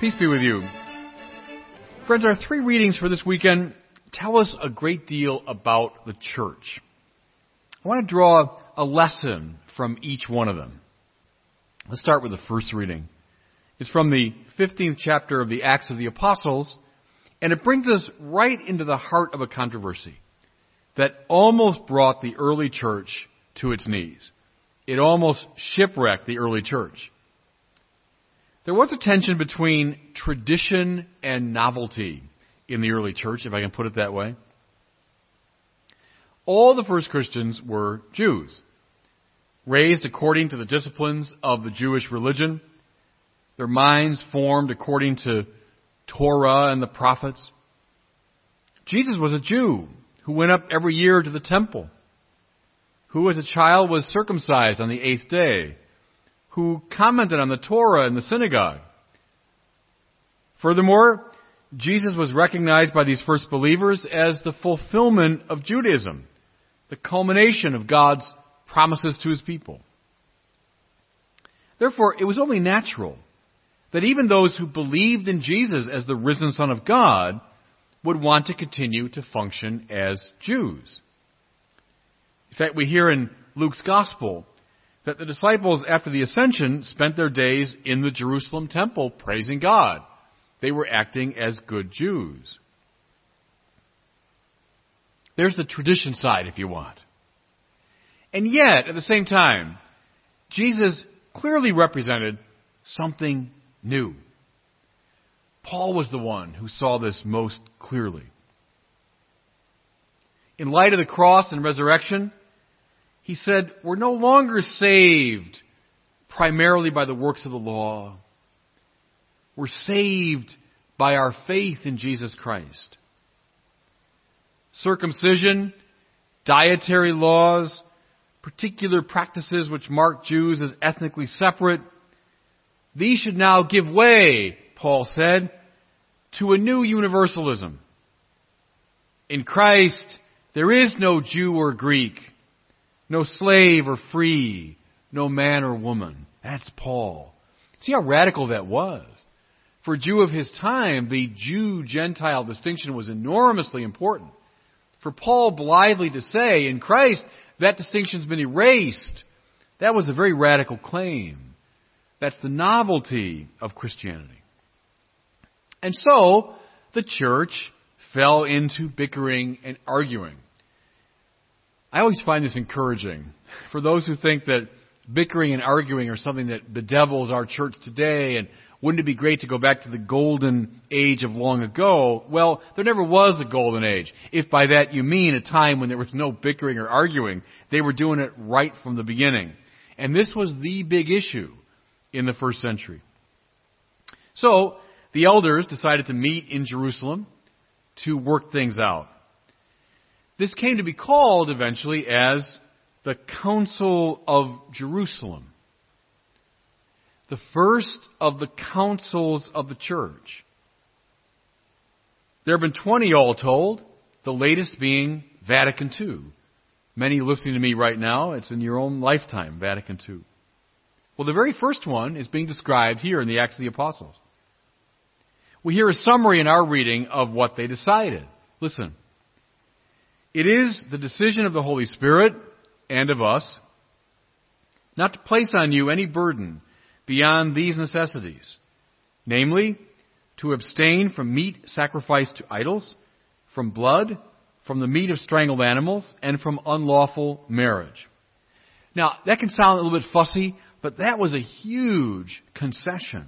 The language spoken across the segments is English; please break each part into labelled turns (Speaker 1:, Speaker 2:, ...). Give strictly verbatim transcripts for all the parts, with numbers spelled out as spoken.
Speaker 1: Peace be with you. Friends, our three readings for this weekend tell us a great deal about the church. I want to draw a lesson from each one of them. Let's start with the first reading. It's from the fifteenth chapter of the Acts of the Apostles, and it brings us right into the heart of a controversy that almost brought the early church to its knees. It almost shipwrecked the early church. There was a tension between tradition and novelty in the early church, if I can put it that way. All the first Christians were Jews, raised according to the disciplines of the Jewish religion, their minds formed according to Torah and the prophets. Jesus was a Jew who went up every year to the temple, who as a child was circumcised on the eighth day, who commented on the Torah in the synagogue. Furthermore, Jesus was recognized by these first believers as the fulfillment of Judaism, the culmination of God's promises to His people. Therefore, it was only natural that even those who believed in Jesus as the risen Son of God would want to continue to function as Jews. In fact, we hear in Luke's Gospel that the disciples, after the ascension, spent their days in the Jerusalem temple praising God. They were acting as good Jews. There's the tradition side, if you want. And yet, at the same time, Jesus clearly represented something new. Paul was the one who saw this most clearly. In light of the cross and resurrection, he said, we're no longer saved primarily by the works of the law. We're saved by our faith in Jesus Christ. Circumcision, dietary laws, particular practices which mark Jews as ethnically separate, these should now give way, Paul said, to a new universalism. In Christ, there is no Jew or Greek, no slave or free, no man or woman. That's Paul. See how radical that was. For a Jew of his time, the Jew-Gentile distinction was enormously important. For Paul blithely to say, in Christ, that distinction's been erased. That was a very radical claim. That's the novelty of Christianity. And so, the church fell into bickering and arguing. I always find this encouraging. For those who think that bickering and arguing are something that bedevils our church today, and wouldn't it be great to go back to the golden age of long ago? Well, there never was a golden age. If by that you mean a time when there was no bickering or arguing, they were doing it right from the beginning. And this was the big issue in the first century. So, the elders decided to meet in Jerusalem to work things out. This came to be called eventually as the Council of Jerusalem. The first of the councils of the church. There have been twenty all told, the latest being Vatican Two. Many listening to me right now, it's in your own lifetime, Vatican Two. Well, the very first one is being described here in the Acts of the Apostles. We hear a summary in our reading of what they decided. Listen. It is the decision of the Holy Spirit and of us not to place on you any burden beyond these necessities, namely, to abstain from meat sacrificed to idols, from blood, from the meat of strangled animals, and from unlawful marriage. Now, that can sound a little bit fussy, but that was a huge concession.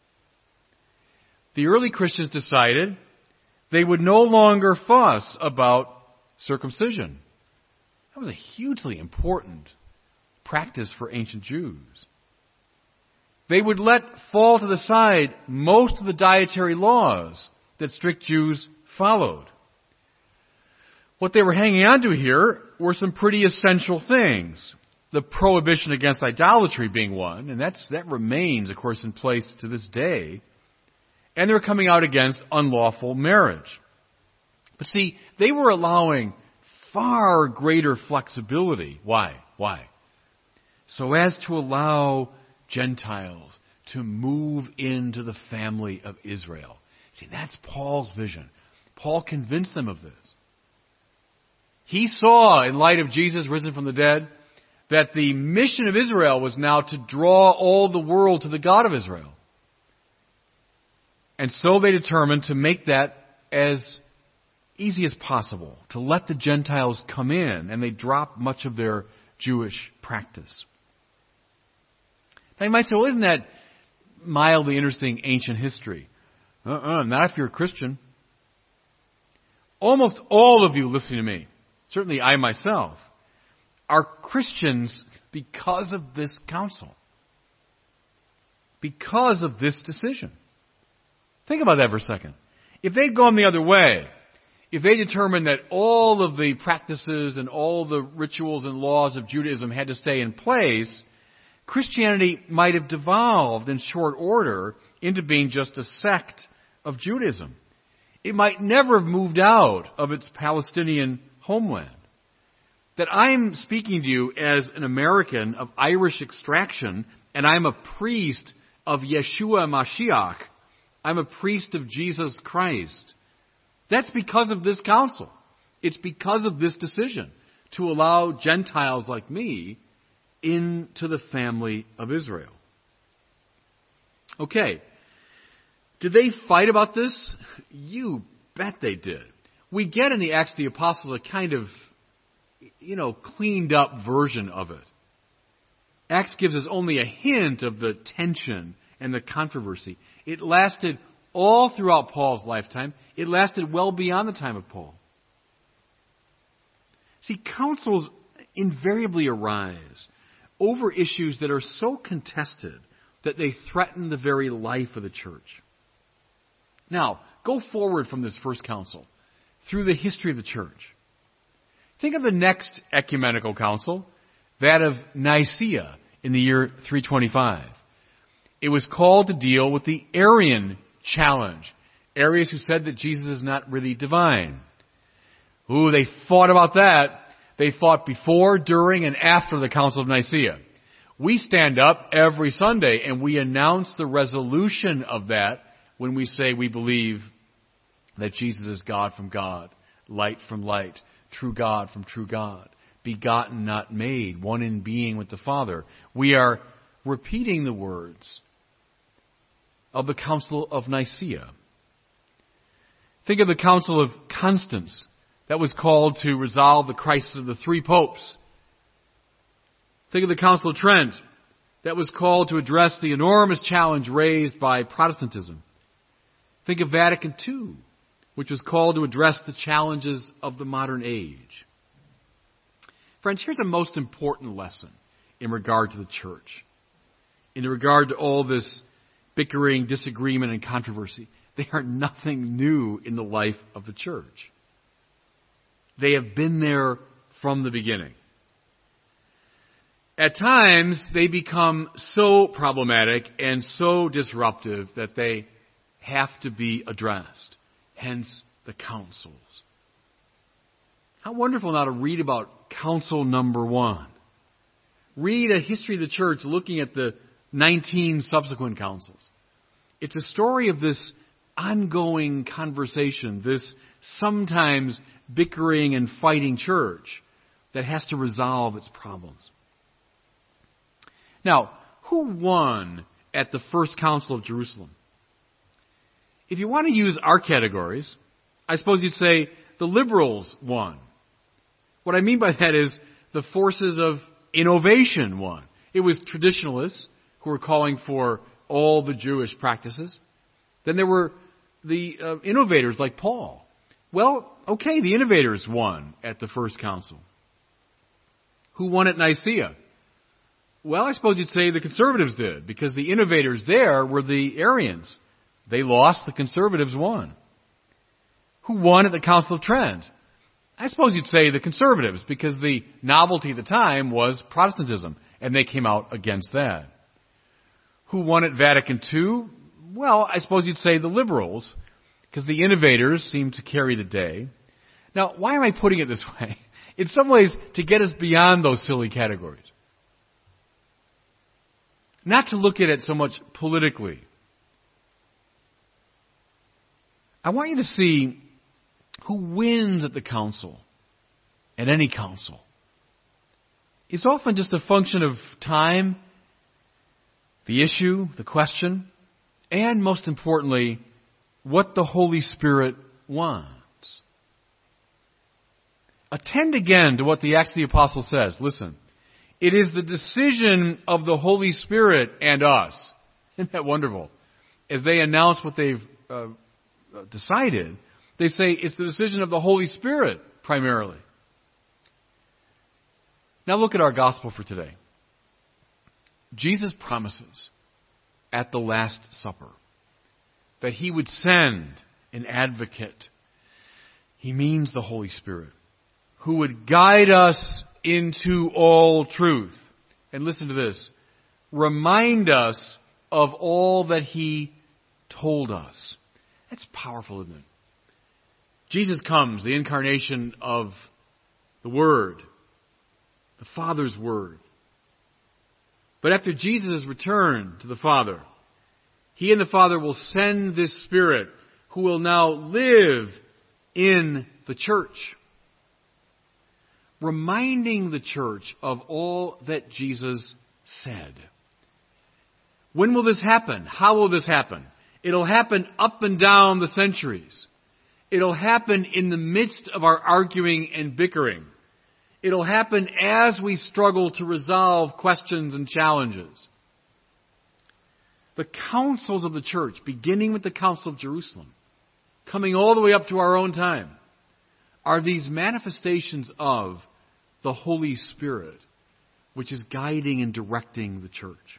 Speaker 1: The early Christians decided they would no longer fuss about circumcision. That was a hugely important practice for ancient Jews. They would let fall to the side most of the dietary laws that strict Jews followed. What they were hanging on to here were some pretty essential things. The prohibition against idolatry being one, and that's, that remains, of course, in place to this day. And they were coming out against unlawful marriage. But see, they were allowing far greater flexibility. Why? Why? So as to allow Gentiles to move into the family of Israel. See, that's Paul's vision. Paul convinced them of this. He saw, in light of Jesus risen from the dead, that the mission of Israel was now to draw all the world to the God of Israel. And so they determined to make that as easy as possible, to let the Gentiles come in, and they dropped much of their Jewish practice. Now you might say, well, isn't that mildly interesting ancient history? Uh-uh, not if you're a Christian. Almost all of you listening to me, certainly I myself, are Christians because of this counsel. Because of this decision. Think about that for a second. If they'd gone the other way, if they determined that all of the practices and all the rituals and laws of Judaism had to stay in place, Christianity might have devolved in short order into being just a sect of Judaism. It might never have moved out of its Palestinian homeland. That I'm speaking to you as an American of Irish extraction, and I'm a priest of Yeshua Mashiach. I'm a priest of Jesus Christ. That's because of this counsel. It's because of this decision to allow Gentiles like me into the family of Israel. Okay. Did they fight about this? You bet they did. We get in the Acts of the Apostles a kind of, you know, cleaned up version of it. Acts gives us only a hint of the tension and the controversy. It lasted all throughout Paul's lifetime. It lasted well beyond the time of Paul. See, councils invariably arise over issues that are so contested that they threaten the very life of the church. Now, go forward from this first council through the history of the church. Think of the next ecumenical council, that of Nicaea in the year three twenty-five. It was called to deal with the Arian challenge. Arians who said that Jesus is not really divine. Ooh, they fought about that. They fought before, during, and after the Council of Nicaea. We stand up every Sunday and we announce the resolution of that when we say we believe that Jesus is God from God, light from light, true God from true God, begotten, not made, one in being with the Father. We are repeating the words of the Council of Nicaea. Think of the Council of Constance that was called to resolve the crisis of the three popes. Think of the Council of Trent that was called to address the enormous challenge raised by Protestantism. Think of Vatican Two, which was called to address the challenges of the modern age. Friends, here's a most important lesson in regard to the church. In regard to all this bickering, disagreement, and controversy. They are nothing new in the life of the church. They have been there from the beginning. At times, they become so problematic and so disruptive that they have to be addressed. Hence, the councils. How wonderful now to read about council number one. Read a history of the church looking at the nineteen subsequent councils. It's a story of this ongoing conversation, this sometimes bickering and fighting church that has to resolve its problems. Now, who won at the First Council of Jerusalem? If you want to use our categories, I suppose you'd say the liberals won. What I mean by that is the forces of innovation won. It was traditionalists who were calling for all the Jewish practices. Then there were the uh, innovators like Paul. Well, okay, the innovators won at the First Council. Who won at Nicaea? Well, I suppose you'd say the conservatives did, because the innovators there were the Arians. They lost, the conservatives won. Who won at the Council of Trent? I suppose you'd say the conservatives, because the novelty at the time was Protestantism, and they came out against that. Who won at Vatican Two? Well, I suppose you'd say the liberals, because the innovators seemed to carry the day. Now, why am I putting it this way? In some ways, to get us beyond those silly categories. not to look at it so much politically. I want you to see who wins at the council, at any council. It's often just a function of time, the issue, the question, and most importantly, what the Holy Spirit wants. Attend again to what the Acts of the Apostles says. Listen, it is the decision of the Holy Spirit and us. Isn't that wonderful? As they announce what they've uh, decided, they say it's the decision of the Holy Spirit primarily. Now look at our gospel for today. Jesus promises at the Last Supper that He would send an advocate. He means the Holy Spirit, who would guide us into all truth. And listen to this. Remind us of all that He told us. That's powerful, isn't it? Jesus comes, the incarnation of the Word, the Father's Word. But after Jesus' return to the Father, He and the Father will send this Spirit who will now live in the church, reminding the church of all that Jesus said. When will this happen? How will this happen? It'll happen up and down the centuries. It'll happen in the midst of our arguing and bickering. It'll happen as we struggle to resolve questions and challenges. The councils of the church, beginning with the Council of Jerusalem, coming all the way up to our own time, are these manifestations of the Holy Spirit, which is guiding and directing the church.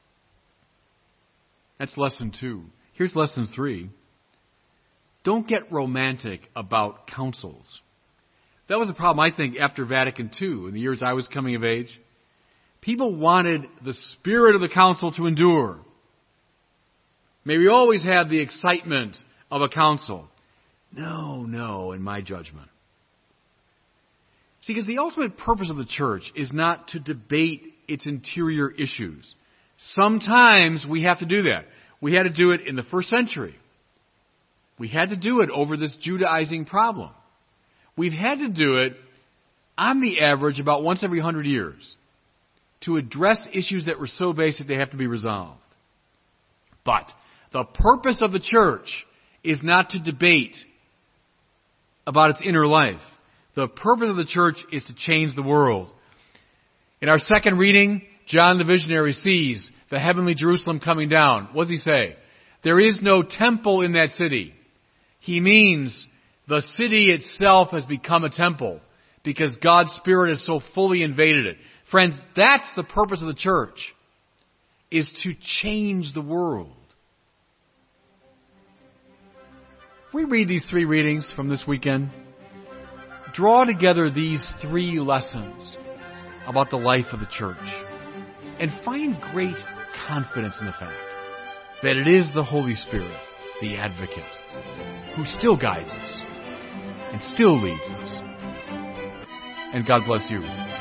Speaker 1: That's lesson two. Here's lesson three. Don't get romantic about councils. That was a problem, I think, after Vatican Two, in the years I was coming of age. People wanted the spirit of the council to endure. May we always have the excitement of a council. No, no, in my judgment. See, because the ultimate purpose of the church is not to debate its interior issues. Sometimes we have to do that. We had to do it in the first century. We had to do it over this Judaizing problem. We've had to do it, on the average, about once every hundred years to address issues that were so basic they have to be resolved. But the purpose of the church is not to debate about its inner life. The purpose of the church is to change the world. In our second reading, John the visionary sees the heavenly Jerusalem coming down. What does he say? There is no temple in that city. He means the city itself has become a temple because God's Spirit has so fully invaded it. Friends, that's the purpose of the church, is to change the world. We read these three readings from this weekend. Draw together these three lessons about the life of the church and find great confidence in the fact that it is the Holy Spirit, the advocate, who still guides us and still leads us. And God bless you.